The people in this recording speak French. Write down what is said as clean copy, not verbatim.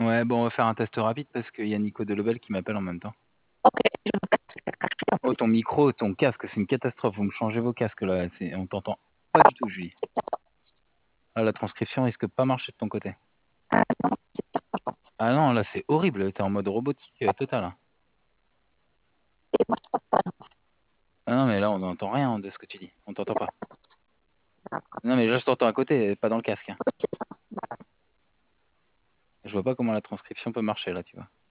Ouais, bon, on va faire un test rapide parce qu'il y a Nico Delobel qui m'appelle en même temps. Ok, je me casse. Oh, ton micro, ton casque, c'est une catastrophe. Vous me changez vos casques là, on t'entend pas du tout, Julie. Ah, la transcription risque pas marcher de ton côté. Ah non, c'est pas grave. Ah non, là c'est horrible, t'es en mode robotique total. Hein. Et moi, je pense pas. Ah non, mais là on n'entend rien de ce que tu dis, on t'entend pas. D'accord. Non, mais là je t'entends à côté, pas dans le casque. Hein. Oui, c'est ça. Je vois pas comment la transcription peut marcher là, tu vois.